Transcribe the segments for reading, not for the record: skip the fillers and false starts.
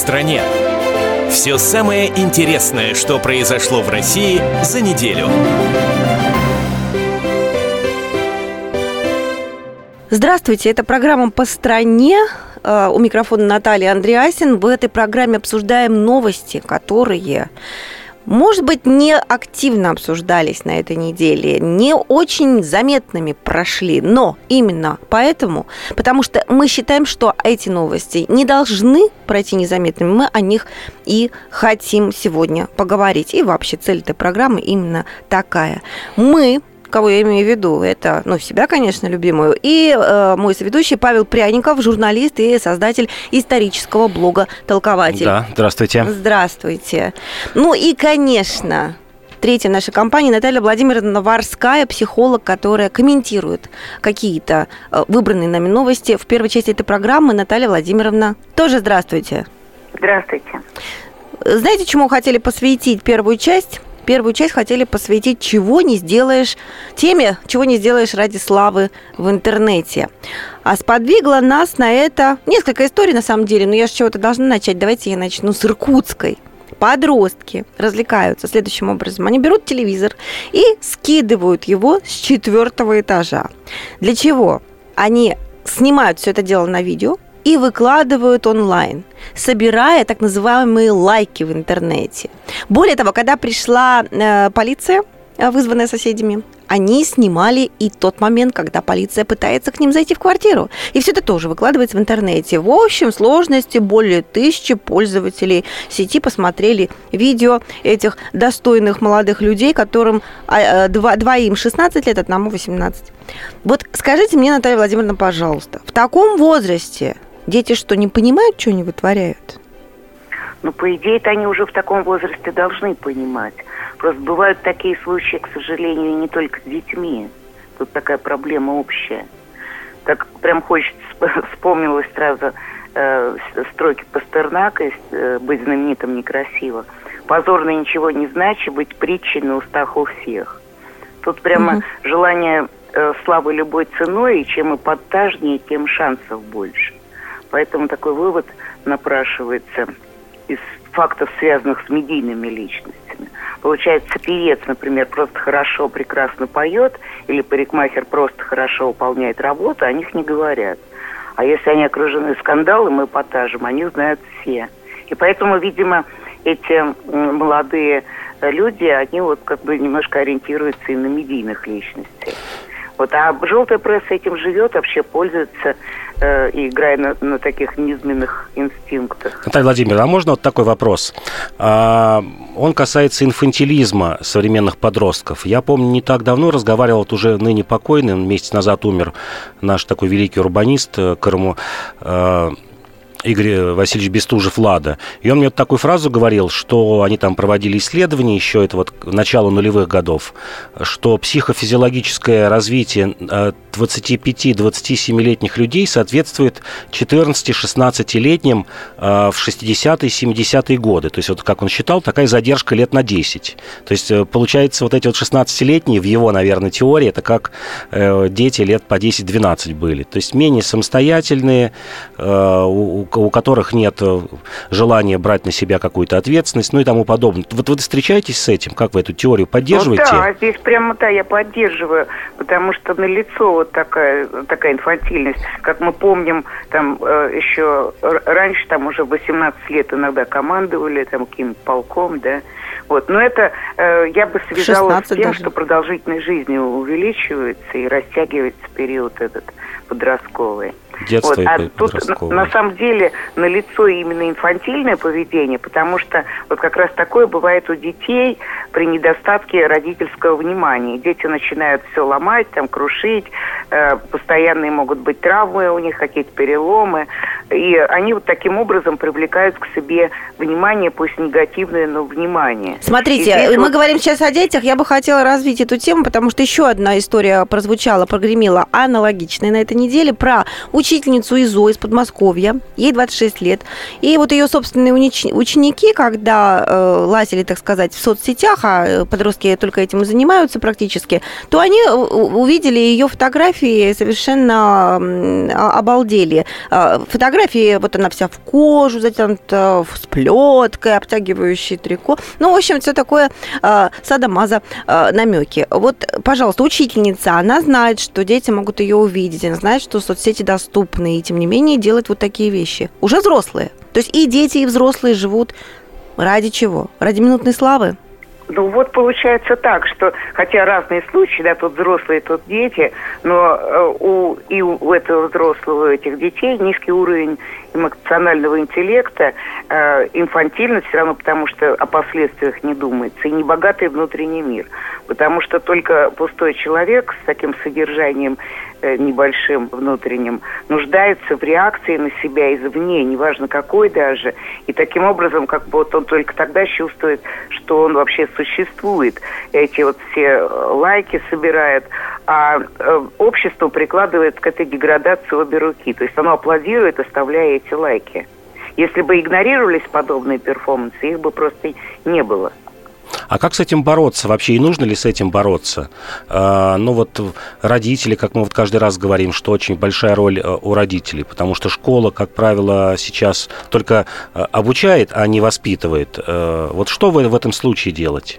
стране». Все самое интересное, что произошло в России за неделю. Здравствуйте, это программа «По стране». У микрофона Наталья Андреасин. В этой программе обсуждаем новости, которые, может быть, не активно обсуждались на этой неделе, не очень заметными прошли, но именно поэтому, потому что мы считаем, что эти новости не должны пройти незаметными, мы о них и хотим сегодня поговорить. И вообще цель этой программы именно такая. Мы, кого я имею в виду, это, себя, конечно, любимую, и мой соведущий Павел Пряников, журналист и создатель исторического блога «Толкователь». Да, здравствуйте. Здравствуйте. И, конечно, третья наша компания Наталья Владимировна Варская, психолог, которая комментирует какие-то выбранные нами новости. В первой части этой программы Наталья Владимировна тоже здравствуйте. Здравствуйте. Знаете, чему хотели посвятить первую часть? Первую часть хотели посвятить теме, чего не сделаешь ради славы в интернете. А сподвигло нас на это несколько историй, на самом деле, но я же чего-то должна начать. Давайте я начну с иркутской. Подростки развлекаются следующим образом. Они берут телевизор и скидывают его с 4-го этажа. Для чего? Они снимают все это дело на видео и выкладывают онлайн, собирая так называемые лайки в интернете. Более того, когда пришла полиция, вызванная соседями, они снимали и тот момент, когда полиция пытается к ним зайти в квартиру. И все это тоже выкладывается в интернете. В общем сложности более 1000 пользователей сети посмотрели видео этих достойных молодых людей, которым двоим 16 лет, одному 18. Вот скажите мне, Наталья Владимировна, пожалуйста, в таком возрасте дети что, не понимают, что они вытворяют? По идее-то они уже в таком возрасте должны понимать. Просто бывают такие случаи, к сожалению, не только с детьми. Тут такая проблема общая. Так прям хочется, вспомнилось сразу строки Пастернака, «Быть знаменитым некрасиво». «Позорно ничего не значит, быть притчей на устах у всех». Тут прямо желание славы любой ценой, и чем эпатажнее, тем шансов больше. Поэтому такой вывод напрашивается из фактов, связанных с медийными личностями. Получается, певец, например, просто хорошо, прекрасно поет, или парикмахер просто хорошо выполняет работу, о них не говорят. А если они окружены скандалом и эпатажем, о них знают все. И поэтому, видимо, эти молодые люди, они немножко ориентируются и на медийных личностей. А желтая пресса этим живет, вообще пользуется и играя на таких низменных инстинктах. Наталья Владимировна, а можно такой вопрос? Он касается инфантилизма современных подростков. Я помню, не так давно разговаривал уже ныне покойный, месяц назад умер наш такой великий урбанист Игорь Васильевич Бестужев-Лада. И он мне такую фразу говорил, что они там проводили исследования еще, это начало нулевых годов, что психофизиологическое развитие 25-27-летних людей соответствует 14-16-летним в 60-е, 70-е годы. То есть, как он считал, такая задержка лет на 10. То есть, получается, эти 16-летние, в его, наверное, теории, это как дети лет по 10-12 были. То есть, менее самостоятельные, у которых нет желания брать на себя какую-то ответственность, и тому подобное. Вы встречаетесь с этим? Как вы эту теорию поддерживаете? Да, здесь прямо я поддерживаю, потому что налицо такая инфантильность. Как мы помним, там еще раньше, уже в 18 лет иногда командовали каким-то полком, да. Но это я бы связала с тем, даже, что продолжительность жизни увеличивается и растягивается период этот подростковый. Детство и тут на самом деле налицо именно инфантильное поведение, потому что как раз такое бывает у детей при недостатке родительского внимания. Дети начинают все ломать, крушить, постоянные могут быть травмы у них, какие-то переломы, и они таким образом привлекают к себе внимание, пусть негативное, но внимание. Смотрите, мы говорим сейчас о детях, я бы хотела развить эту тему, потому что еще одна история прогремела аналогичная на этой неделе про учительницу ИЗО из Подмосковья, ей 26 лет. И ее собственные ученики, когда лазили, так сказать, в соцсетях, а подростки только этим и занимаются практически, то они увидели ее фотографии, совершенно обалдели. Фотографии фотографии, вот она вся в кожу затянута, с плеткой, обтягивающей трико. Ну, в общем, все такое садомаза намеки. Вот, пожалуйста, учительница, она знает, что дети могут ее увидеть, она знает, что соцсети доступны, и тем не менее делает вот такие вещи. Уже взрослые. То есть и дети, и взрослые живут ради чего? Ради минутной славы? Ну вот получается так, что хотя разные случаи, да, тут взрослые, тут дети, но у этого взрослого, у этих детей низкий уровень эмоционального интеллекта, инфантильность все равно, потому что о последствиях не думается, и небогатый внутренний мир. Потому что только пустой человек с таким содержанием небольшим внутренним нуждается в реакции на себя извне, неважно какой даже. И таким образом, как бы вот он только тогда чувствует, что он вообще существует. Эти вот все лайки собирает, а общество прикладывает к этой деградации обе руки. То есть оно аплодирует, оставляя эти лайки. Если бы игнорировались подобные перформансы, их бы просто не было. А как с этим бороться вообще? И нужно ли с этим бороться? Ну вот родители, как мы вот каждый раз говорим, что очень большая роль у родителей, потому что школа, как правило, сейчас только обучает, а не воспитывает. Вот что в этом случае делать?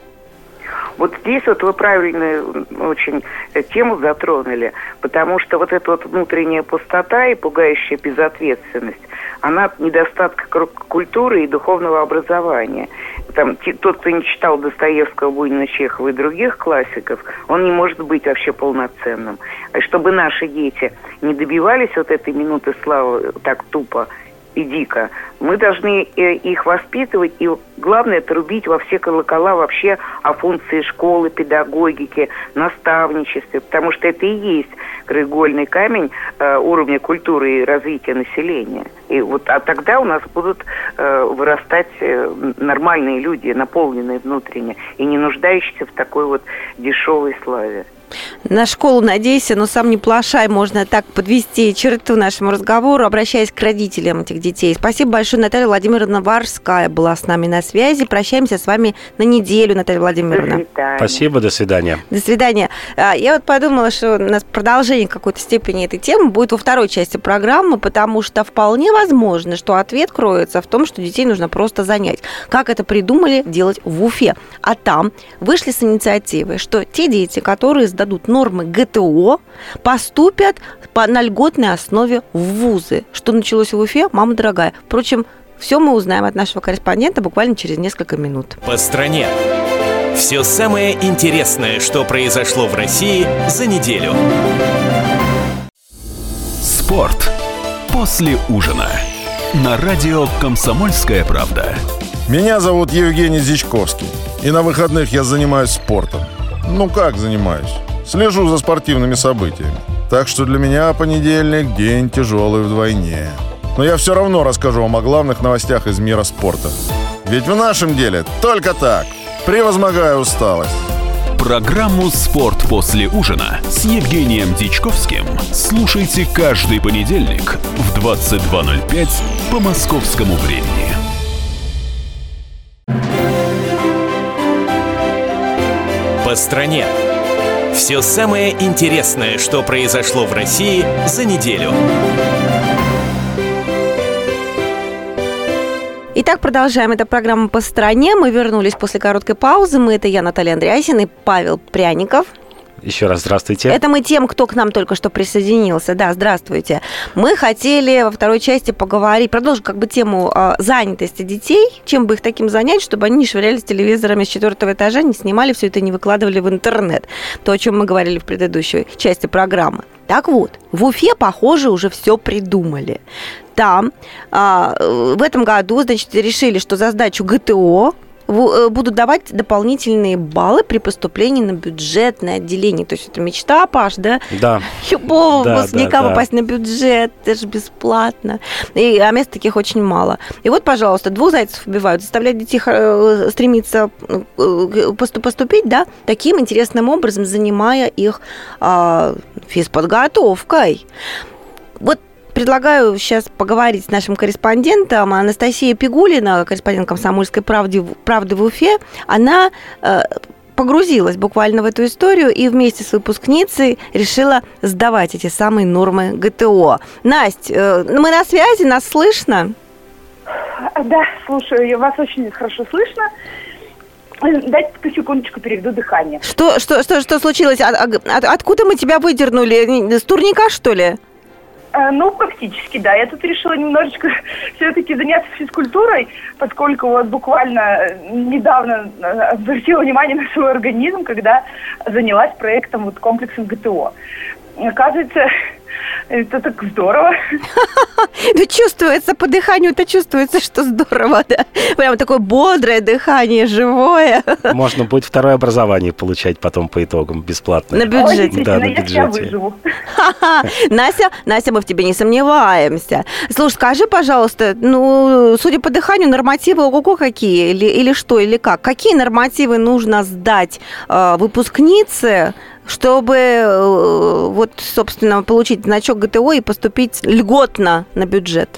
Вот здесь вот вы правильную очень тему затронули, потому что вот эта вот внутренняя пустота и пугающая безответственность, она от недостатка культуры и духовного образования. Там, тот, кто не читал Достоевского, Бунина, Чехова и других классиков, он не может быть вообще полноценным. А чтобы наши дети не добивались вот этой минуты славы так тупо и дико, мы должны их воспитывать, и главное это рубить во все колокола вообще о функции школы, педагогики, наставничестве, потому что это и есть краеугольный камень уровня культуры и развития населения. И вот, а тогда у нас будут вырастать нормальные люди, наполненные внутренне, и не нуждающиеся в такой вот дешевой славе. На школу надейся, но сам не плашай. Можно так подвести черту нашему разговору, обращаясь к родителям этих детей. Спасибо большое. Наталья Владимировна Варская была с нами на связи. Прощаемся с вами на неделю, Наталья Владимировна. До свидания. Спасибо, до свидания. До свидания. Я вот подумала, что у нас продолжение какой-то степени этой темы будет во второй части программы, потому что вполне возможно, что ответ кроется в том, что детей нужно просто занять. Как это придумали делать в Уфе. А там вышли с инициативой, что те дети, которые сдадут нормы ГТО, поступят на льготной основе в вузы. Что началось в Уфе, мама дорогая. Впрочем, все мы узнаем от нашего корреспондента буквально через несколько минут. По стране. Все самое интересное, что произошло в России за неделю. Спорт после ужина. На радио «Комсомольская правда». Меня зовут Евгений Зичковский. И на выходных я занимаюсь спортом. Ну как занимаюсь? Слежу за спортивными событиями. Так что для меня понедельник – день тяжелый вдвойне. Но я все равно расскажу вам о главных новостях из мира спорта. Ведь в нашем деле только так, превозмогая усталость. Программу «Спорт после ужина» с Евгением Дичковским слушайте каждый понедельник в 22:05 по московскому времени. По стране. Все самое интересное, что произошло в России за неделю. Итак, продолжаем. Это программа «По стране». Мы вернулись после короткой паузы. Это я, Наталья Андреасин, и Павел Пряников. Еще раз здравствуйте. Это мы тем, кто к нам только что присоединился. Да, здравствуйте. Мы хотели во второй части поговорить, продолжить как бы тему занятости детей, чем бы их таким занять, чтобы они не швырялись телевизорами с 4-го этажа, не снимали все это, не выкладывали в интернет. То, о чем мы говорили в предыдущей части программы. Так вот, в Уфе, похоже, уже все придумали. Там в этом году, значит, решили, что за сдачу ГТО будут давать дополнительные баллы при поступлении на бюджетное отделение. То есть это мечта, Паш, да? Да. Любого выпускника попасть на бюджет, это же бесплатно. А мест таких очень мало. И вот, пожалуйста, 2 зайцев убивают, заставлять детей стремиться поступить, да, таким интересным образом, занимая их физподготовкой. Вот предлагаю сейчас поговорить с нашим корреспондентом. Анастасия Пигулина, корреспондент «Комсомольской правды» в Уфе. Она погрузилась буквально в эту историю и вместе с выпускницей решила сдавать эти самые нормы ГТО. Настя, мы на связи, нас слышно? Да, слушаю, вас очень хорошо слышно. Дайте секундочку, переведу дыхание. Что случилось? Откуда мы тебя выдернули? С турника, что ли? Ну, практически, да. Я тут решила немножечко все-таки заняться физкультурой, поскольку вот буквально недавно обратила внимание на свой организм, когда занялась проектом вот комплексом ГТО. Оказывается, это так здорово. Ну, чувствуется по дыханию, это чувствуется, что здорово, да. Прям такое бодрое дыхание, живое. Можно будет второе образование получать потом по итогам бесплатно. На бюджете. Да, на бюджете. Я выживу. Настя, мы в тебе не сомневаемся. Слушай, скажи, пожалуйста, ну, судя по дыханию, нормативы ого-го какие? Или что, или как? Какие нормативы нужно сдать выпускнице, чтобы, вот, собственно, получить значок ГТО и поступить льготно на бюджет?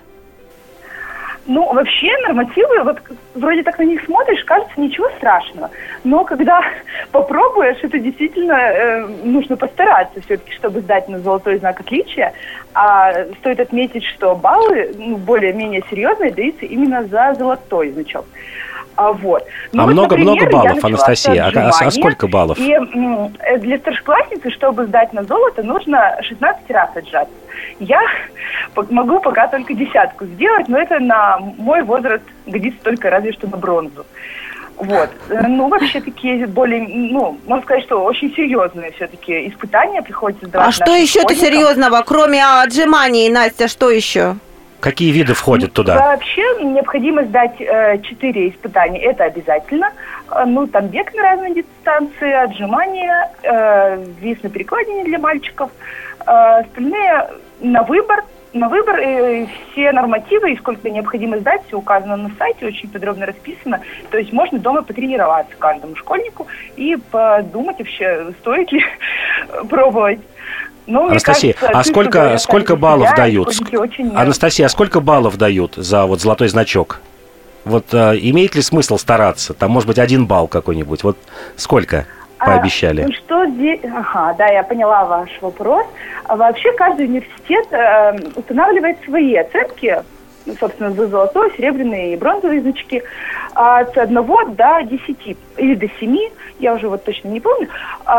Ну, вообще нормативы, вот вроде так на них смотришь, кажется, ничего страшного. Но когда попробуешь, это действительно нужно постараться все-таки, чтобы сдать на золотой знак отличия. А стоит отметить, что баллы, ну, более-менее серьезные, даются именно за золотой значок. Вот. Ну, вот, много например, баллов, Анастасия? А сколько баллов? И для старшеклассницы, чтобы сдать на золото, нужно 16 раз отжать. Я могу пока только 10 сделать, но это на мой возраст годится только разве что на бронзу. Вот. Ну, вообще такие более, ну, можно сказать, что очень серьезные все-таки испытания приходится сдавать. А что еще-то серьезного, кроме отжиманий, Настя, что еще? Какие виды входят туда? Вообще необходимо сдать 4 испытания, это обязательно. Ну, там бег на разные дистанции, отжимания, вес на перекладине для мальчиков. Остальные на выбор. На выбор все нормативы и сколько необходимо сдать, все указано на сайте, очень подробно расписано. То есть можно дома потренироваться каждому школьнику и подумать вообще, стоит ли пробовать. Ну, Анастасия, кажется, а сколько баллов дают? Очень... Анастасия, а сколько баллов дают за вот золотой значок? Вот имеет ли смысл стараться? Там, может быть, 1 балл какой-нибудь. Вот сколько пообещали? Ну что здесь... Ага, да, я поняла ваш вопрос. Вообще каждый университет устанавливает свои оценки, собственно, за золотой, серебряные и бронзовые значки, от 1 до 10 или до 7, я уже вот точно не помню,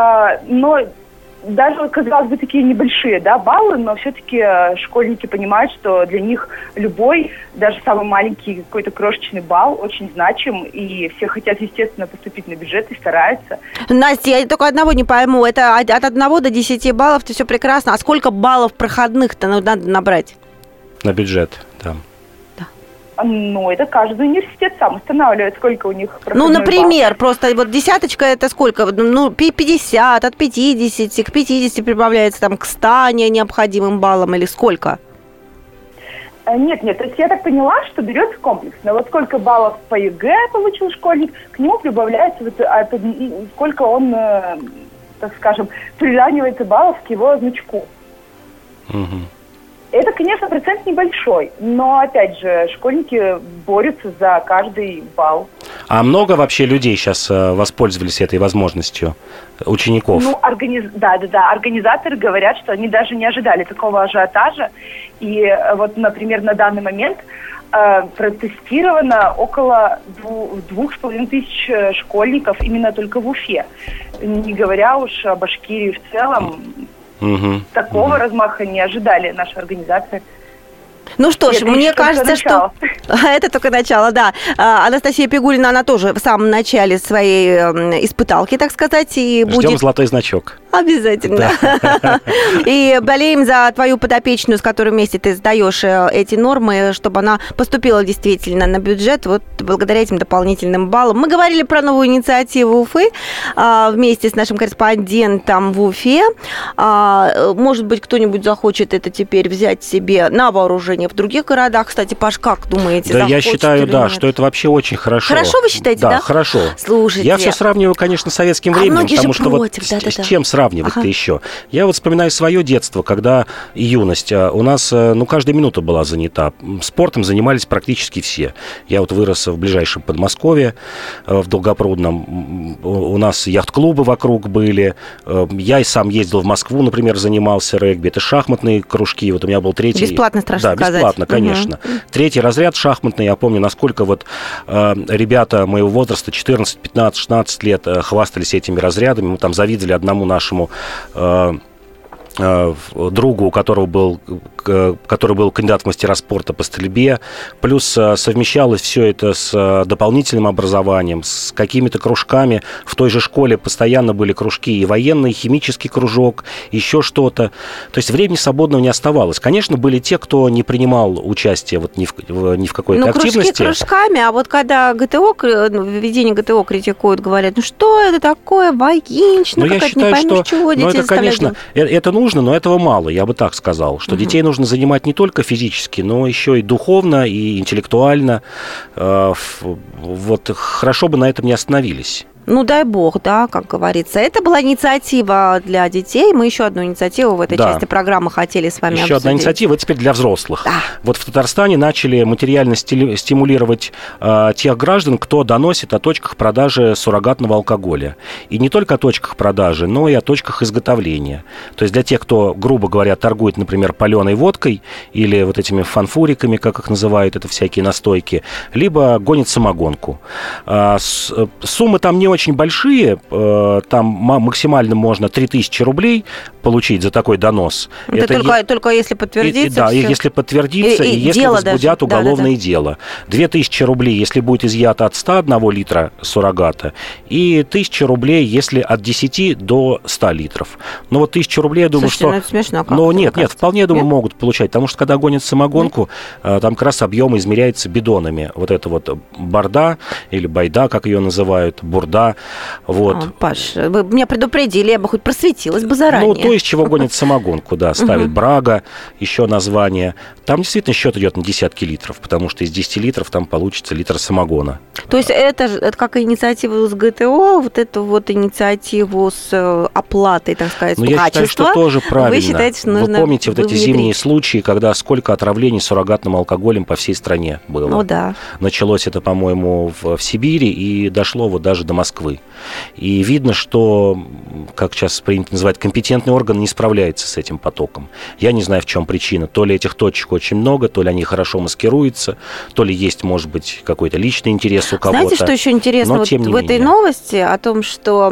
но даже, казалось бы, такие небольшие, да, баллы, но все-таки школьники понимают, что для них любой, даже самый маленький какой-то крошечный балл очень значим, и все хотят, естественно, поступить на бюджет и стараются. Настя, я только одного не пойму, это от 1 до 10 баллов, это все прекрасно, а сколько баллов проходных-то надо набрать? На бюджет, да. Ну, это каждый университет сам устанавливает, сколько у них проходной Ну, например, балл. Просто вот десяточка это сколько? Ну, 50, от 50 к 50 прибавляется там к 100 необходимым баллам или сколько? Нет, то есть я так поняла, что берется комплексно. Вот сколько баллов по ЕГЭ получил школьник, к нему прибавляется вот сколько он, так скажем, приравнивается баллов к его значку. Угу. Это, конечно, процент небольшой, но, опять же, школьники борются за каждый балл. А много вообще людей сейчас воспользовались этой возможностью, учеников? Ну, да, организаторы говорят, что они даже не ожидали такого ажиотажа. И вот, например, на данный момент протестировано около 2500 школьников именно только в Уфе. Не говоря уж о Башкирии в целом. Такого размаха не ожидали наши организации. Ну что ж, мне кажется, что... Это только начало, да. Анастасия Пигулина, она тоже в самом начале своей испыталки, так сказать, и будет... Ждем золотой значок. Обязательно. Да. И болеем за твою подопечную, с которой вместе ты сдаешь эти нормы, чтобы она поступила действительно на бюджет, вот благодаря этим дополнительным баллам. Мы говорили про новую инициативу Уфы вместе с нашим корреспондентом в Уфе. Может быть, кто-нибудь захочет это теперь взять себе на вооружение В других городах, кстати, Паш, как думаете, Да, я захочет считаю, или да, нет? что это вообще очень хорошо. Хорошо вы считаете, да? Да, хорошо. Слушайте. Я все сравниваю, конечно, с советским временем, многие же потому что против, вот да-да-да. с чем сравнивать-то еще? Я вот вспоминаю свое детство, когда и юность. У нас, каждая минута была занята. Спортом занимались практически все. Я вот вырос в ближайшем Подмосковье, в Долгопрудном. У нас яхт-клубы вокруг были. Я и сам ездил в Москву, например, занимался регби. Это шахматные кружки. Вот у меня был третий... Бесплатно, страшно сказать. Да, бесплатно, конечно. Третий разряд шахматный. Я помню, насколько вот ребята моего возраста, 14, 15, 16 лет, хвастались этими разрядами. Мы там завидовали одному нашему другу, у которого который был кандидат в мастера спорта по стрельбе, плюс совмещалось все это с дополнительным образованием, с какими-то кружками. В той же школе постоянно были кружки и военный, и химический кружок, еще что-то. То есть времени свободного не оставалось. Конечно, были те, кто не принимал участие вот ни в какой-то активности. Кружки кружками, а вот когда введение ГТО критикуют, говорят, что это такое, военщина, какая-то не поймешь, чего детей это, конечно, заставляют. это нужно, но этого мало, я бы так сказал, что детей нужно занимать не только физически, но еще и духовно, и интеллектуально. Вот хорошо бы на этом не остановились. Дай бог, да, как говорится. Это была инициатива для детей. Мы еще одну инициативу в этой части программы хотели с вами обсудить. Еще одна инициатива, это теперь для взрослых. Да. Вот в Татарстане начали материально стимулировать тех граждан, кто доносит о точках продажи суррогатного алкоголя. И не только о точках продажи, но и о точках изготовления. То есть для тех, кто, грубо говоря, торгует, например, паленой водкой или вот этими фанфуриками, как их называют, это всякие настойки, либо гонит самогонку. Суммы там не очень большие, там максимально можно 3000 рублей получить за такой донос. Это только если подтвердится. Да, если подтвердится, и если возбудят уголовное дело. 2000 рублей, если будет изъято от 101 литра суррогата, и 1000 рублей, если от 10 до 100 литров. Но вот 1000 рублей, я думаю, это смешно. Нет, вполне, я думаю, могут получать, потому что когда гонят самогонку, там как раз объем измеряется бидонами. Вот это вот борда, или байда, как ее называют, бурда. Вот. Паш, вы меня предупредили, я бы хоть просветилась бы заранее. То, из чего гонят самогонку, да, ставят брага, еще название. Там действительно счет идет на десятки литров, потому что из 10 литров там получится литр самогона. То есть это как инициатива с ГТО, вот эту вот инициативу с оплатой, так сказать, качества. Я считаю, что тоже правильно. Вы считаете, что нужно Вы помните вот эти внедрить зимние случаи, когда сколько отравлений суррогатным алкоголем по всей стране было? Да. Началось это, по-моему, в Сибири и дошло вот даже до Москвы. И видно, что, как сейчас принято называть, компетентный орган не справляется с этим потоком. Я не знаю, в чем причина. То ли этих точек очень много, то ли они хорошо маскируются, то ли есть, может быть, какой-то личный интерес у кого-то. Знаете, что еще интересно вот в этой новости? О том, что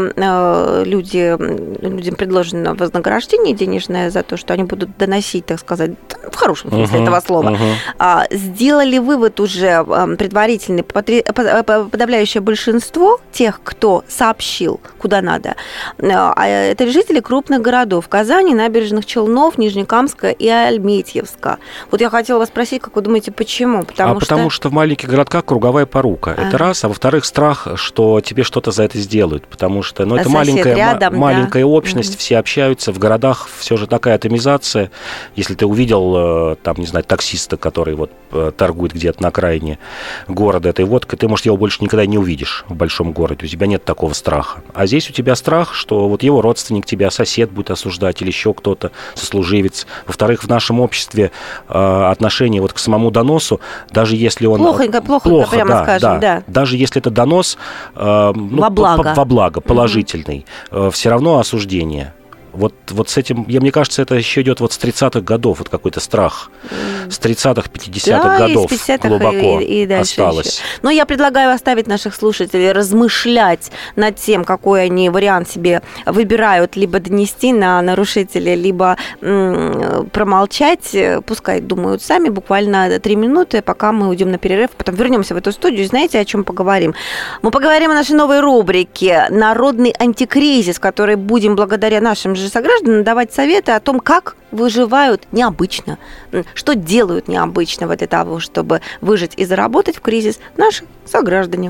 людям предложено вознаграждение денежное за то, что они будут доносить, так сказать, в хорошем смысле этого слова. Сделали вывод уже предварительный. Подавляющее большинство тех, кто сообщил, куда надо, это жители крупных городов: Казани, Набережных Челнов, Нижнекамска и Альметьевска. Вот я хотела вас спросить, как вы думаете, почему? Потому что в маленьких городках круговая порука. Это раз. А во-вторых, страх, что тебе что-то за это сделают. Потому что это маленькая общность, все общаются. В городах все же такая атомизация. Если ты увидел, там, не знаю, таксиста, который вот торгует где-то на окраине города этой водкой, ты, может, его больше никогда не увидишь в большом городе. У тебя нет такого страха. А здесь у тебя страх, что вот его родственник тебя, сосед будет осуждать или еще кто-то, сослуживец. Во-вторых, в нашем обществе отношение вот к самому доносу, даже если он... Плохо, прямо скажем, да. Даже если это донос во благо, положительный, все равно осуждение. Вот с этим, мне кажется, это еще идет вот с 30-х годов, вот какой-то страх. С 30-х, 50-х годов из 50-х глубоко и дальше осталось. Еще. Но я предлагаю оставить наших слушателей размышлять над тем, какой они вариант себе выбирают, либо донести на нарушителя, либо промолчать. Пускай думают сами, буквально 3 минуты, пока мы уйдем на перерыв, потом вернемся в эту студию. Знаете, о чем поговорим? Мы поговорим о нашей новой рубрике «Народный антикризис», в которой будем благодаря нашим же согражданам давать советы о том, как выживают необычно, что делают необычно для того, чтобы выжить и заработать в кризис наши сограждане.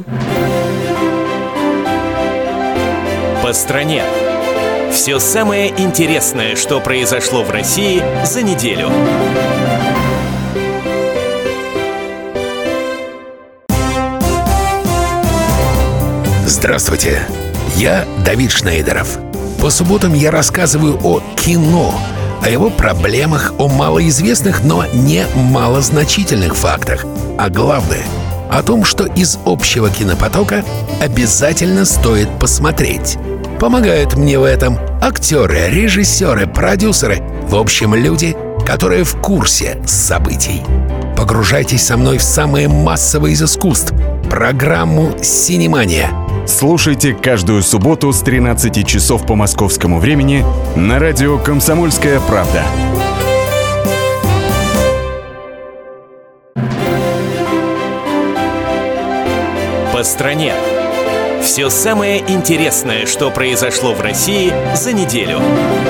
По стране. Все самое интересное, что произошло в России за неделю. Здравствуйте, я Давид Шнейдеров. По субботам я рассказываю о кино, о его проблемах, о малоизвестных, но не малозначительных фактах. А главное, о том, что из общего кинопотока обязательно стоит посмотреть. Помогают мне в этом актеры, режиссеры, продюсеры, в общем, люди, которые в курсе событий. Погружайтесь со мной в самое массовое из искусств — программу «Синемания». Слушайте каждую субботу с 13 часов по московскому времени на радио «Комсомольская правда». По стране. Все самое интересное, что произошло в России за неделю.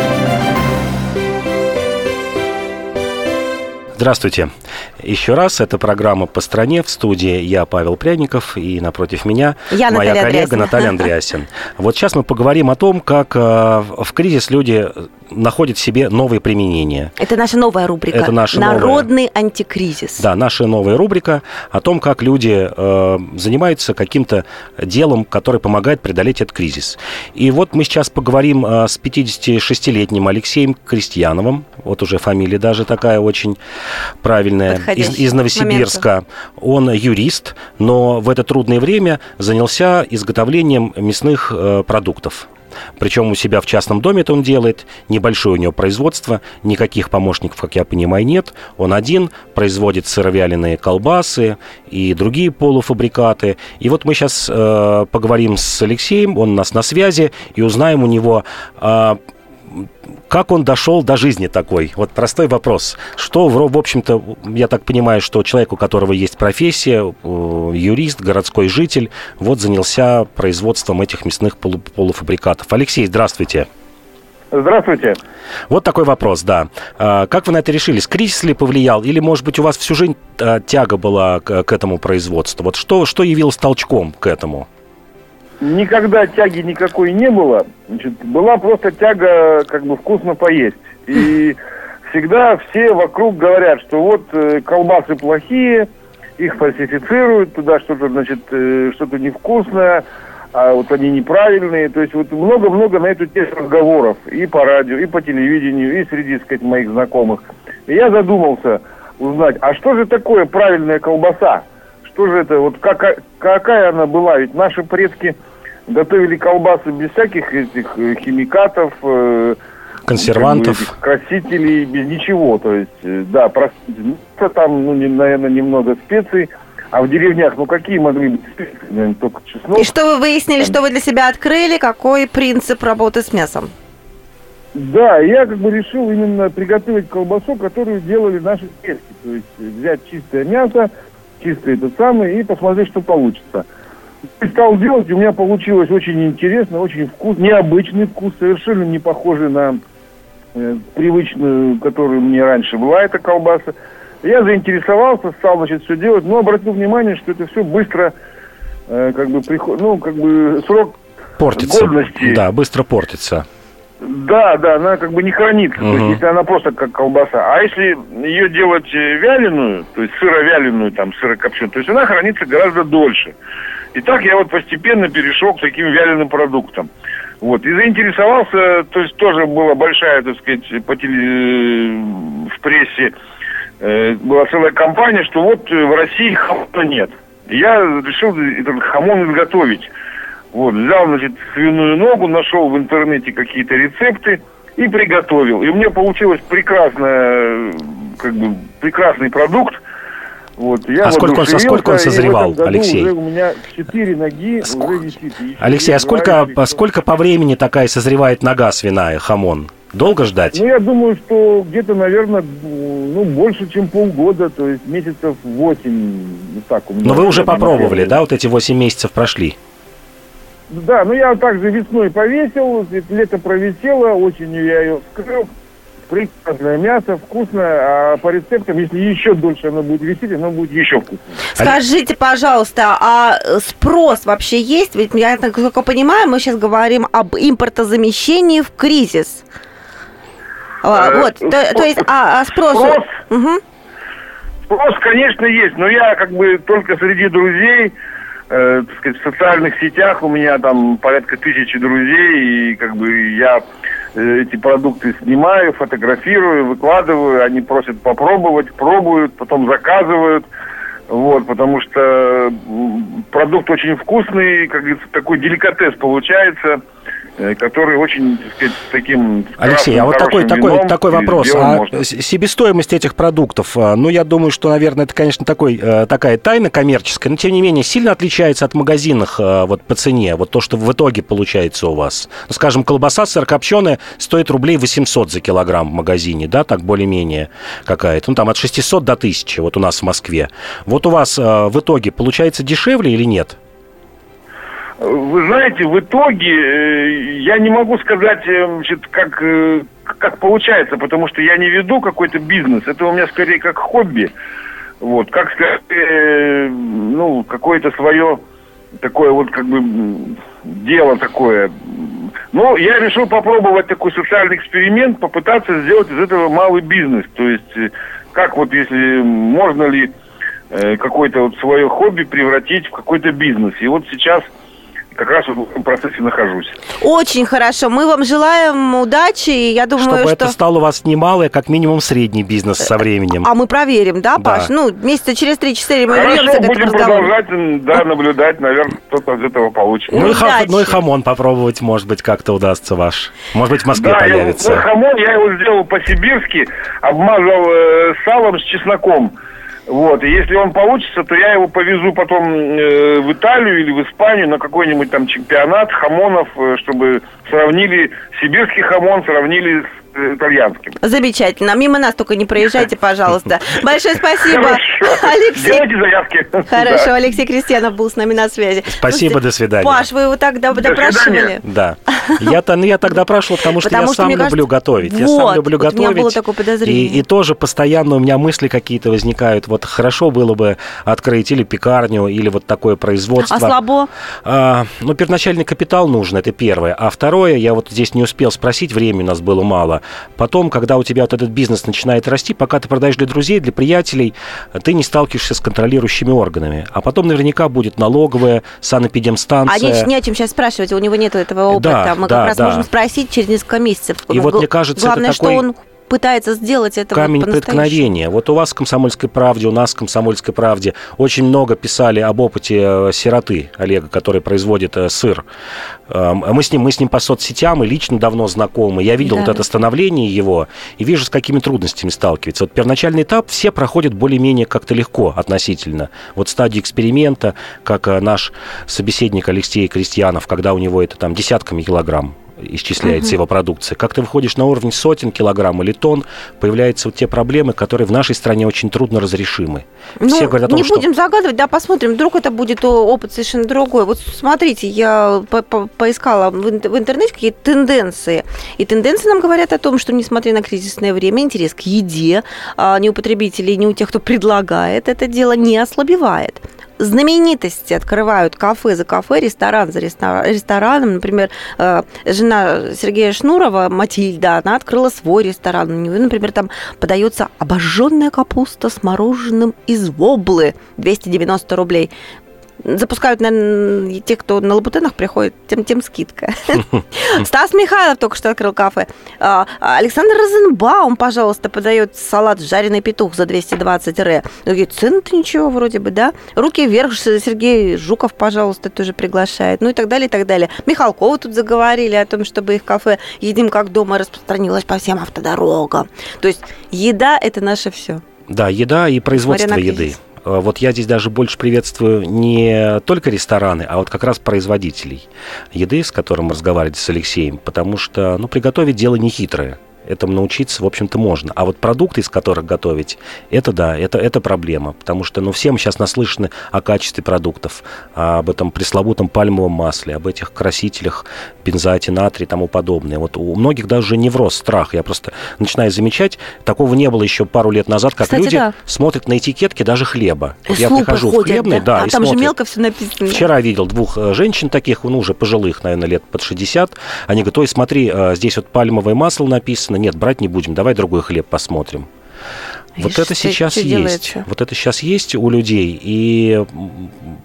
Здравствуйте. Еще раз, это программа «По стране». В студии я, Павел Пряников, и напротив меня моя коллега Наталья Андреасин. Вот сейчас мы поговорим о том, как в кризис люди находят в себе новые применения. Это наша новая рубрика. Это наша «Народный антикризис». Да, наша новая рубрика о том, как люди занимаются каким-то делом, которое помогает преодолеть этот кризис. И вот мы сейчас поговорим с 56-летним Алексеем Крестьяновым. Вот уже фамилия даже такая очень правильная. Из Новосибирска. Он юрист, но в это трудное время занялся изготовлением мясных продуктов. Причем у себя в частном доме это он делает. Небольшое у него производство, никаких помощников, как я понимаю, нет. Он один производит сыровяленые колбасы и другие полуфабрикаты. И вот мы сейчас поговорим с Алексеем, он у нас на связи, и узнаем у него, как он дошел до жизни такой. Вот простой вопрос. Что, в общем-то, я так понимаю, что человек, у которого есть профессия, юрист, городской житель, вот занялся производством этих мясных полуфабрикатов. Алексей, здравствуйте. Здравствуйте. Вот такой вопрос, да. Как вы на это решились? Кризис ли повлиял? Или, может быть, у вас всю жизнь тяга была к этому производству? Вот что явилось толчком к этому? Никогда тяги никакой не было. Значит, была просто тяга вкусно поесть. И всегда все вокруг говорят, что вот колбасы плохие, их фальсифицируют, туда что-то, что-то невкусное, а вот они неправильные. То есть вот много-много на эту тему разговоров и по радио, и по телевидению, и среди, моих знакомых. И я задумался узнать, а что же такое правильная колбаса? Что же это, вот какая она была? Ведь наши предки готовили колбасы без всяких этих химикатов, консервантов, красителей, без ничего. То есть, да, там, наверное, немного специй. А в деревнях, какие могли быть специи? Наверное, только чеснок. И что вы выяснили, что вы для себя открыли? Какой принцип работы с мясом? Да, я решил именно приготовить колбасу, которую делали наши предки. То есть взять чистое мясо, чистое и посмотреть, что получится. И стал делать, у меня получилось очень интересно, очень вкусно, необычный вкус, совершенно не похожий на привычную, которую мне раньше была эта колбаса. Я заинтересовался, стал, все делать, но обратил внимание, что это все быстро, срок портится. Годности. Да, быстро портится. Да, она не хранится, то есть, если она просто как колбаса. А если ее делать вяленую, то есть сыровяленую, сырокопченую, то есть она хранится гораздо дольше. И так я постепенно перешел к таким вяленым продуктам. Вот, и заинтересовался, то есть тоже была большая, в прессе была целая кампания, что вот в России хамона нет. И я решил этот хамон изготовить. Вот, взял, свиную ногу, нашел в интернете какие-то рецепты и приготовил. И у меня получилось прекрасный продукт. Вот, я сколько он созревал, Алексей? Уже у меня 4 ноги уже висит. Алексей, а сколько по времени такая созревает нога свиная, хамон? Долго ждать? Я думаю, что где-то, наверное, больше, чем полгода, то есть месяцев 8. Так, у меня. Но вы уже попробовали, да? Вот эти 8 месяцев прошли? Да, я также весной повесил, лето провисело, осенью я ее вскрыл. Прекрасное мясо, вкусное, а по рецептам, если еще дольше оно будет висеть, оно будет еще вкуснее. Скажите, пожалуйста, а спрос вообще есть? Ведь я только понимаю, мы сейчас говорим об импортозамещении в кризис. То есть, спрос? Спрос, конечно, есть, но я только среди друзей так сказать, в социальных сетях у меня там порядка 1000 друзей, и как бы я эти продукты снимаю, фотографирую, выкладываю, они просят попробовать, пробуют, потом заказывают. Вот, потому что продукт очень вкусный, как говорится, такой деликатес получается, который очень, так сказать, таким... Алексей, а вот такой вопрос. Себестоимость этих продуктов, ну, я думаю, что, наверное, это, конечно, такая тайна коммерческая, но, тем не менее, сильно отличается от магазинных вот по цене, вот то, что в итоге получается у вас. Ну, скажем, колбаса сырокопченая стоит рублей 800 за килограмм в магазине, да, так более-менее какая-то. Ну, там от 600 до 1000, вот у нас в Москве. Вот у вас в итоге получается дешевле или нет? Вы знаете, в итоге я не могу сказать, значит, как получается, потому что я не веду какой-то бизнес. Это у меня скорее как хобби. Вот, как сказать, ну, какое-то свое такое вот как бы дело такое. Но я решил попробовать такой социальный эксперимент, попытаться сделать из этого малый бизнес. То есть, как вот если можно ли какое-то вот свое хобби превратить в какой-то бизнес. И вот сейчас как раз в этом процессе нахожусь. Очень хорошо. Мы вам желаем удачи. И я думаю, чтобы это стал у вас немалый, как минимум средний бизнес со временем. А мы проверим, да, Паш? Ну, месяца через 3-4 мы вернемся к этому будем продолжать, да, наблюдать. Наверное, что-то из этого получится. Ну и хамон попробовать, может быть, как-то удастся ваш. Может быть, в Москве появится. Да, хамон я его сделал по-сибирски, обмазал салом с чесноком. Вот, и если он получится, то я его повезу потом в Италию или в Испанию на какой-нибудь там чемпионат хамонов, чтобы сравнили сибирский хамон, сравнили с итальянским. Замечательно. Мимо нас только не проезжайте, пожалуйста. Большое спасибо, Алексей. Делайте заявки. Хорошо, Алексей Крестьянов был с нами на связи. Спасибо, до свидания. Паш, вы его так допрашивали? Да. Я так допрашивал, потому что я сам люблю готовить. Я сам люблю готовить. У меня было такое подозрение. И тоже постоянно у меня мысли какие-то возникают. Вот хорошо было бы открыть или пекарню, или вот такое производство. А слабо? Ну, первоначальный капитал нужен, это первое. А второе, я вот здесь не успел спросить, времени у нас было мало. Потом, когда у тебя вот этот бизнес начинает расти, пока ты продаешь для друзей, для приятелей, ты не сталкиваешься с контролирующими органами. А потом наверняка будет налоговая, санэпидемстанция. Не о чем сейчас спрашивать, у него нет этого опыта. Да, мы как раз можем спросить через несколько месяцев. И вот мне кажется, главное, это такой... что он пытается сделать это камень вот преткновения. Вот у вас в «Комсомольской правде», у нас в «Комсомольской правде» очень много писали об опыте сироты Олега, который производит сыр. Мы с ним по соцсетям и лично давно знакомы. Я видел вот это становление его и вижу, с какими трудностями сталкивается. Вот первоначальный этап все проходят более-менее как-то легко относительно. Вот стадии эксперимента, как наш собеседник Алексей Крестьянов, когда у него это там десятками килограмм исчисляется его продукция. Как ты выходишь на уровень сотен килограмм или тонн, появляются вот те проблемы, которые в нашей стране очень трудно разрешимы. Все говорят о том, не будем загадывать, да, посмотрим. Вдруг это будет опыт совершенно другой. Вот смотрите, я поискала в интернете какие-то тенденции. И тенденции нам говорят о том, что, несмотря на кризисное время, интерес к еде ни у потребителей, ни у тех, кто предлагает это дело, не ослабевает. Знаменитости открывают кафе за кафе, ресторан за рестораном. Например, жена Сергея Шнурова, Матильда, она открыла свой ресторан. У нее, например, там подается обожженная капуста с мороженым из воблы. 290 рублей. Запускают, наверное, те, кто на Лабутенах приходит, тем скидка. Стас Михайлов только что открыл кафе. Александр Розенбаум, пожалуйста, подает салат «Жареный петух» за 220 ре. Цены-то ничего вроде бы, да? «Руки вверх» Сергей Жуков, пожалуйста, тоже приглашает. Ну и так далее, и так далее. Михалкова тут заговорили о том, чтобы их кафе «Едим как дома» распространилось по всем автодорогам. То есть еда – это наше все. Да, еда и производство еды. Вот я здесь даже больше приветствую не только рестораны, а вот как раз производителей еды, с которым мы разговаривали с Алексеем, потому что, приготовить дело нехитрое. Этому научиться, в общем-то, можно. А вот продукты, из которых готовить, это да, это проблема. Потому что, все мы сейчас наслышаны о качестве продуктов, об этом пресловутом пальмовом масле, об этих красителях, бензоате натрия и тому подобное. Вот у многих даже невроз, страх. Я просто начинаю замечать, такого не было еще пару лет назад, как кстати, люди смотрят на этикетки даже хлеба. Вот я прихожу в хлебный, и там смотрят. же мелко все написано. Вчера видел 2 женщин таких, уже пожилых, наверное, лет под 60. Они говорят: ой, смотри, здесь вот пальмовое масло написано. Нет, брать не будем, давай другой хлеб посмотрим. Вот это сейчас есть. Вот это сейчас есть у людей. И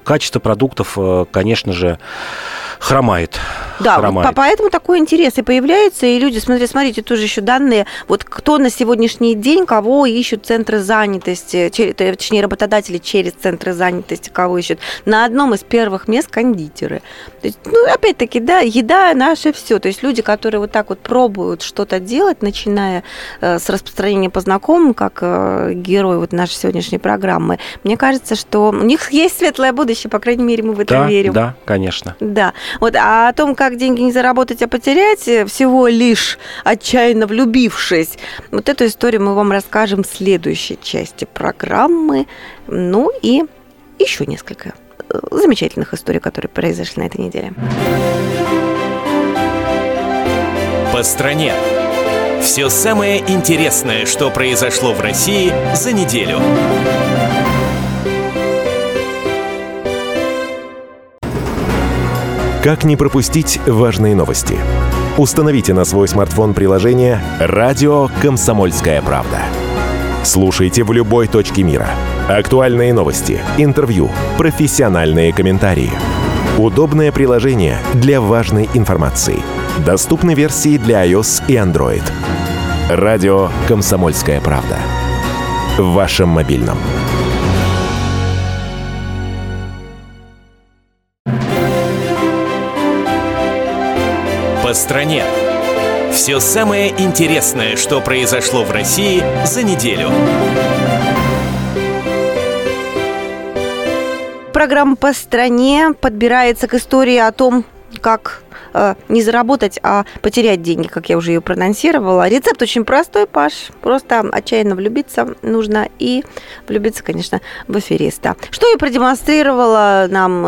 качество продуктов, конечно же, хромает. Да, вот поэтому такой интерес и появляется, и люди, смотрите, тоже еще данные, вот кто на сегодняшний день, кого ищут центры занятости, точнее, работодатели через центры занятости, кого ищут, на одном из первых мест кондитеры. То есть, опять-таки, да, еда наше все, то есть люди, которые вот так вот пробуют что-то делать, начиная с распространения по знакомым, как герой вот нашей сегодняшней программы, мне кажется, что у них есть светлое будущее, по крайней мере, мы в это верим. Да, конечно. Да. Вот, а о том, как деньги не заработать, а потерять, всего лишь отчаянно влюбившись, вот эту историю мы вам расскажем в следующей части программы. Ну и еще несколько замечательных историй, которые произошли на этой неделе. По стране. Все самое интересное, что произошло в России за неделю. Как не пропустить важные новости? Установите на свой смартфон приложение «Радио Комсомольская правда». Слушайте в любой точке мира. Актуальные новости, интервью, профессиональные комментарии. Удобное приложение для важной информации. Доступны версии для iOS и Android. «Радио Комсомольская правда». В вашем мобильном. По стране. Все самое интересное, что произошло в России за неделю. Программа «По стране» подбирается к истории о том, как не заработать, а потерять деньги, как я уже ее проанонсировала. Рецепт очень простой, Паш. Просто отчаянно влюбиться нужно. И влюбиться, конечно, в афериста. Что и продемонстрировала нам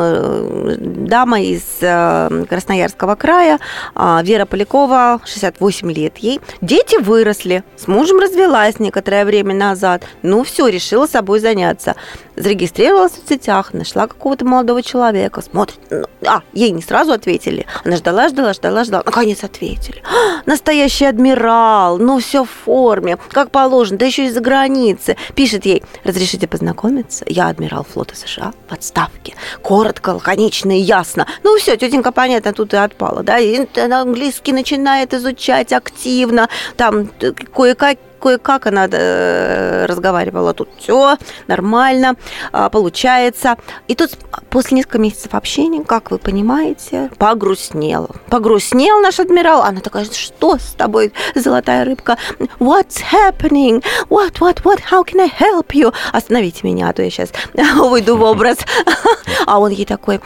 дама из Красноярского края, Вера Полякова, 68 лет ей. Дети выросли, с мужем развелась некоторое время назад. Ну все, решила собой заняться. Зарегистрировалась в соцсетях, нашла какого-то молодого человека, смотрит. Ей не сразу ответили. Она ждала. Наконец ответили. Настоящий адмирал, все в форме, как положено, да еще из-за границы. Пишет ей: разрешите познакомиться? Я адмирал флота США в отставке. Коротко, лаконично и ясно. Все, тетенька, понятно, тут и отпала. Да? И английский начинает изучать активно. Там кое-как она разговаривала, тут все нормально, получается. И тут после нескольких месяцев общения, как вы понимаете, погрустнел наш адмирал. Она такая: что с тобой, золотая рыбка? What's happening? What? How can I help you? Остановите меня, а то я сейчас выйду в образ. А он ей такой: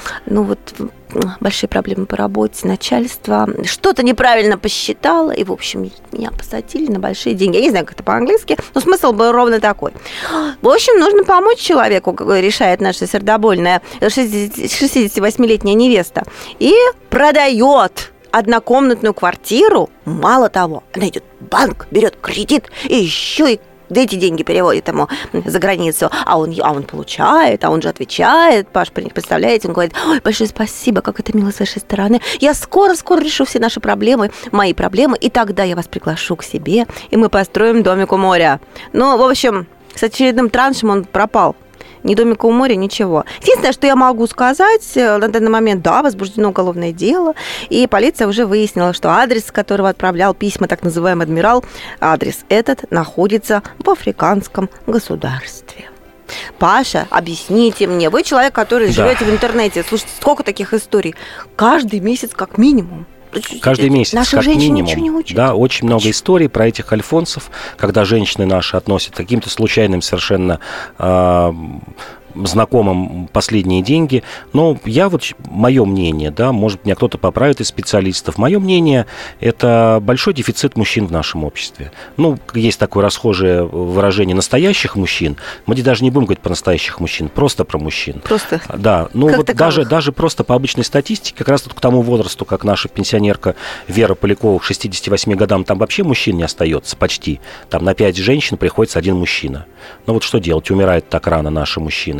большие проблемы по работе, начальство что-то неправильно посчитало, и, в общем, меня посадили на большие деньги. Я не знаю, как это по-английски, но смысл был ровно такой. В общем, нужно помочь человеку, решает наша сердобольная 68-летняя невеста, и продает однокомнатную квартиру. Мало того, она идет в банк, берет кредит, и еще и эти деньги переводит ему за границу, а он получает, а он же отвечает. Паш, представляете, он говорит: ой, большое спасибо, как это мило с вашей стороны. Я скоро решу все наши проблемы, мои проблемы, и тогда я вас приглашу к себе, и мы построим домик у моря. В общем, с очередным траншем он пропал. Ни домика у моря, ничего. Единственное, что я могу сказать, на данный момент, да, возбуждено уголовное дело, и полиция уже выяснила, что адрес, с которого отправлял письма так называемый адмирал, адрес этот находится в африканском государстве. Паша, объясните мне, вы человек, который живете в интернете, слушайте, сколько таких историй? Каждый месяц как минимум. Каждый месяц, наши как женщины минимум. Ничего не учат. Да, очень много историй про этих альфонсов, когда женщины наши относят каким-то случайным совершенно знакомым последние деньги. Но мое мнение, да, может, меня кто-то поправит из специалистов, мое мнение, это большой дефицит мужчин в нашем обществе. Есть такое расхожее выражение настоящих мужчин. Мы даже не будем говорить про настоящих мужчин, просто про мужчин. Просто? Да, даже просто по обычной статистике, как раз к тому возрасту, как наша пенсионерка Вера Полякова к 68 годам, там вообще мужчин не остается почти. Там на 5 женщин приходится 1 мужчина. Что делать? Умирают так рано наши мужчины.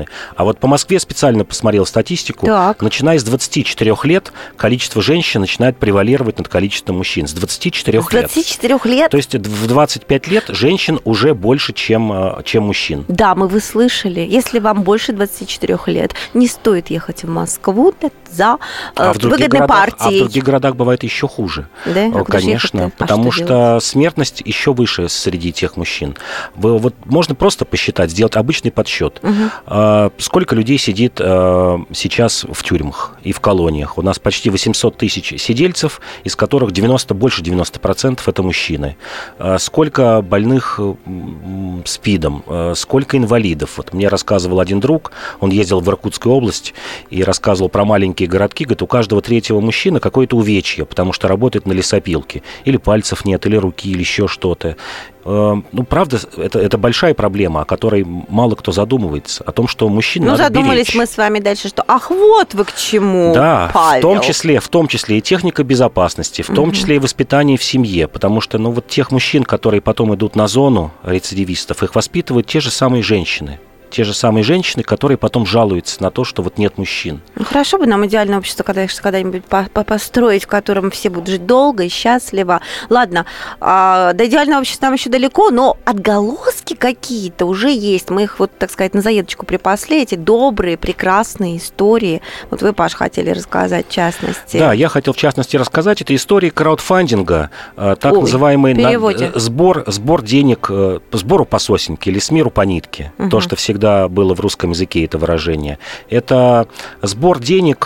мужчины. А вот по Москве специально посмотрел статистику. Так. Начиная с 24 лет количество женщин начинает превалировать над количеством мужчин. С 24 лет. С 24 лет? То есть в 25 лет женщин уже больше, чем мужчин. Да, вы слышали. Если вам больше 24 лет, не стоит ехать в Москву за выгодной партией. А в других городах бывает еще хуже. Да? Конечно, потому что смертность еще выше среди тех мужчин. Вот можно просто посчитать, сделать обычный подсчет. Сколько людей сидит сейчас в тюрьмах и в колониях? У нас почти 800 тысяч сидельцев, из которых больше 90% это мужчины. Сколько больных СПИДом, сколько инвалидов. Вот мне рассказывал один друг, он ездил в Иркутскую область и рассказывал про маленькие городки. Говорит, у каждого третьего мужчины какое-то увечье, потому что работает на лесопилке. Или пальцев нет, или руки, или еще что-то. Правда, это большая проблема, о которой мало кто задумывается. О том, что мужчин надо задумались беречь. Мы с вами дальше, что вот вы к чему, Да, Павел. в том числе и техника безопасности, в том числе и воспитание в семье. Потому что тех мужчин, которые потом идут на зону рецидивистов, их воспитывают те же самые женщины. Те же самые женщины, которые потом жалуются на то, что нет мужчин. Хорошо бы нам идеальное общество когда-нибудь построить, в котором все будут жить долго и счастливо. Ладно, до идеального общества нам еще далеко, но отголоски какие-то уже есть. Мы их, так сказать, на заедочку припасли, эти добрые, прекрасные истории. Вот вы, Паш, хотели рассказать в частности. Да, я хотел в частности рассказать. Это истории краудфандинга, называемый сбор денег, сбору по сосенке или с миру по нитке. То, что всегда было в русском языке это выражение. Это сбор денег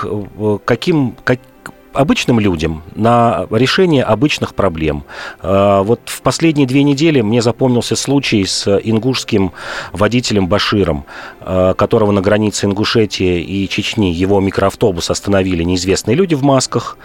обычным людям на решение обычных проблем. Вот в последние 2 недели мне запомнился случай с ингушским водителем Баширом, которого на границе Ингушетии и Чечни его микроавтобус остановили неизвестные люди в масках.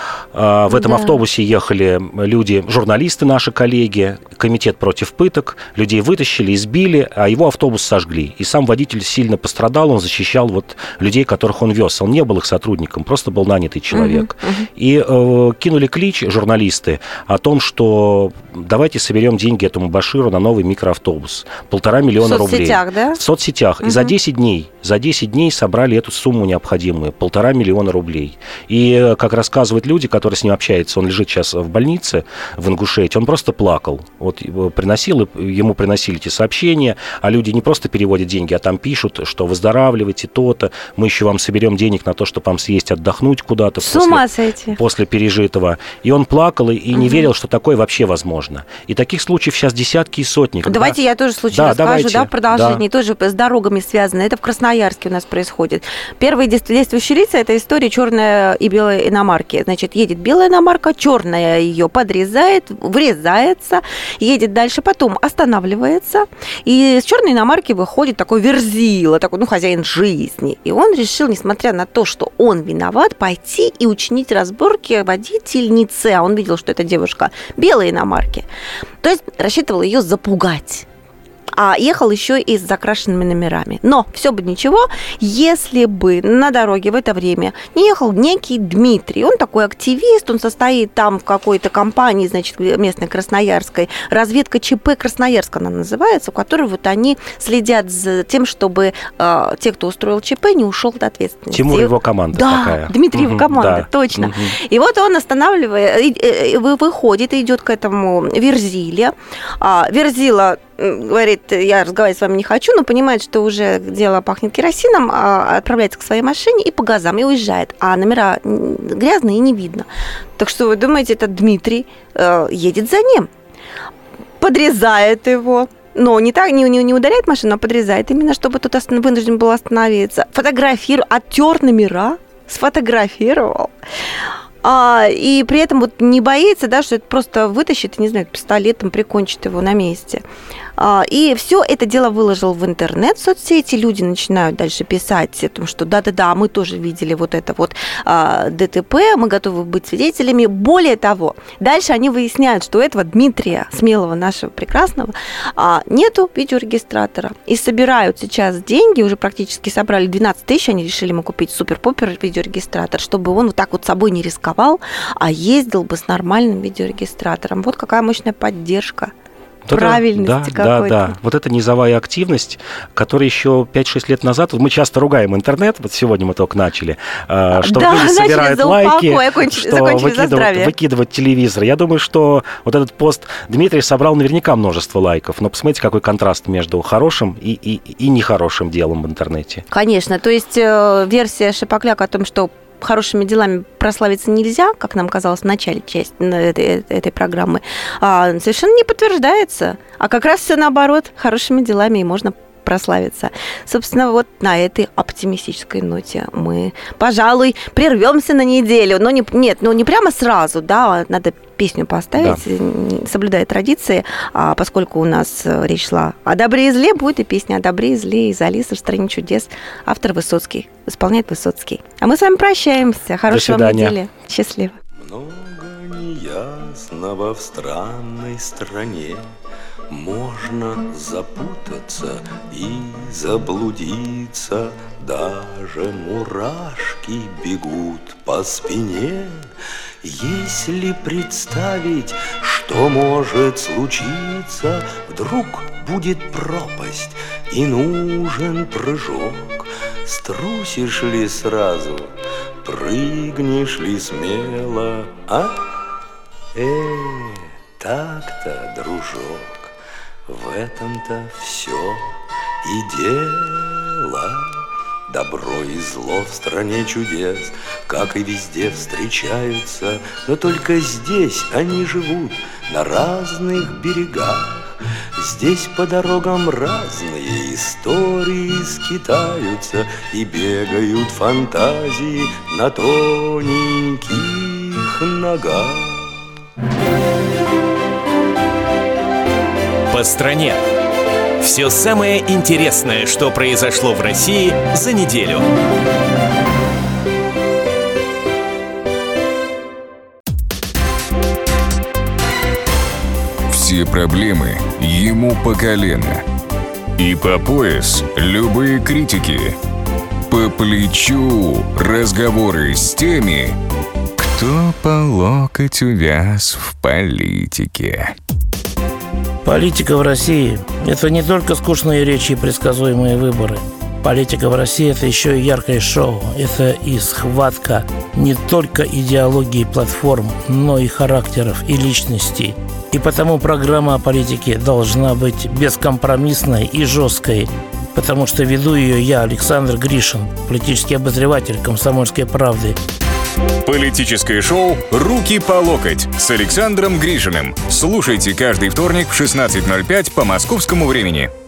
В этом автобусе ехали люди, журналисты наши коллеги, комитет против пыток, людей вытащили, избили, а его автобус сожгли. И сам водитель сильно пострадал, он защищал людей, которых он вез. Он не был их сотрудником, просто был нанятый человек. И кинули клич журналисты о том, что давайте соберем деньги этому Баширу на новый микроавтобус. 1,5 миллиона рублей. В соцсетях, да? В соцсетях. И за 10 дней собрали эту сумму необходимую, 1,5 миллиона рублей. И, как рассказывают люди, которые с ним общаются, он лежит сейчас в больнице в Ингушетии, он просто плакал. Ему приносили эти сообщения, а люди не просто переводят деньги, а там пишут, что выздоравливайте, то-то, мы еще вам соберем денег на то, чтобы вам съесть, отдохнуть куда-то после пережитого. И он плакал и не верил, что такое вообще возможно. И таких случаев сейчас десятки и сотни. Давайте я тоже случай расскажу, в продолжении, тоже с дорогами связано. Это в Красноярске у нас происходит. Первые действующие лица – это история черная и белая иномарки. Значит, едет белая иномарка, черная ее подрезает, врезается, едет дальше, потом останавливается, и с черной иномарки выходит такой верзила, такой, хозяин жизни. И он решил, несмотря на то, что он виноват, пойти и учинить разборки водительницы. А он видел, что это девушка белой иномарки. То есть рассчитывал ее запугать. А ехал еще и с закрашенными номерами. Но все бы ничего, если бы на дороге в это время не ехал некий Дмитрий. Он такой активист, он состоит там в какой-то компании, значит, местной красноярской. Разведка ЧП Красноярска она называется, в которой они следят за тем, чтобы те, кто устроил ЧП, не ушел от ответственности. Тимур его команда такая. Да, Дмитрий его команда, точно. И вот он выходит и идет к этому Верзиле. Верзила говорит, я разговаривать с вами не хочу, но понимает, что уже дело пахнет керосином, отправляется к своей машине и по газам, и уезжает. А номера грязные и не видно. Так что вы думаете, этот Дмитрий едет за ним, подрезает его, но не ударяет машину, а подрезает, именно чтобы тот вынужден был остановиться. Оттер номера, сфотографировал. И при этом не боится, что это просто вытащит, не знаю, пистолетом прикончит его на месте. И все это дело выложил в интернет, в соцсети. Люди начинают дальше писать о том, что да-да-да, мы тоже видели это ДТП, мы готовы быть свидетелями. Более того, дальше они выясняют, что у этого Дмитрия, смелого нашего прекрасного, нету видеорегистратора. И собирают сейчас деньги, уже практически собрали 12 тысяч, они решили ему купить супер-пупер видеорегистратор, чтобы он так собой не рисковал, а ездил бы с нормальным видеорегистратором. Вот какая мощная поддержка. правильности какой-то. Да. Вот эта низовая активность, которая еще 5-6 лет назад, вот мы часто ругаем интернет, вот сегодня мы только начали, что люди собирают лайки, что выкидывать телевизор. Я думаю, что вот этот пост Дмитрий собрал наверняка множество лайков, но посмотрите, какой контраст между хорошим и нехорошим делом в интернете. Конечно, то есть версия Шапокляка о том, что хорошими делами прославиться нельзя, как нам казалось в начале этой программы, совершенно не подтверждается. А как раз все наоборот, хорошими делами и можно прославиться. Собственно, вот на этой оптимистической ноте мы, пожалуй, прервемся на неделю. Но не прямо сразу, да, надо песню поставить, соблюдая традиции, поскольку у нас речь шла о добре и зле, будет и песня о добре и зле из «Алисы в стране чудес». Автор Высоцкий, исполняет Высоцкий. А мы с вами прощаемся. Хорошей вам недели. Счастливо. Много неясного в странной стране. Можно запутаться и заблудиться, даже мурашки бегут по спине. Если представить, что может случиться, вдруг будет пропасть и нужен прыжок. Струсишь ли сразу, прыгнешь ли смело, а? Так-то, дружок. В этом-то все и дело. Добро и зло в стране чудес, как и везде, встречаются, но только здесь они живут на разных берегах. Здесь по дорогам разные истории скитаются и бегают фантазии на тоненьких ногах. По стране. Все самое интересное, что произошло в России за неделю. Все проблемы ему по колено. И по пояс любые критики. По плечу разговоры с теми, кто по локоть увяз в политике. Политика в России – это не только скучные речи и предсказуемые выборы. Политика в России – это еще и яркое шоу. Это и схватка не только идеологии и платформ, но и характеров и личностей. И потому программа о политике должна быть бескомпромиссной и жесткой, потому что веду ее я, Александр Гришин, политический обозреватель «Комсомольской правды». Политическое шоу «Руки по локоть» с Александром Гришиным. Слушайте каждый вторник в 16:05 по московскому времени.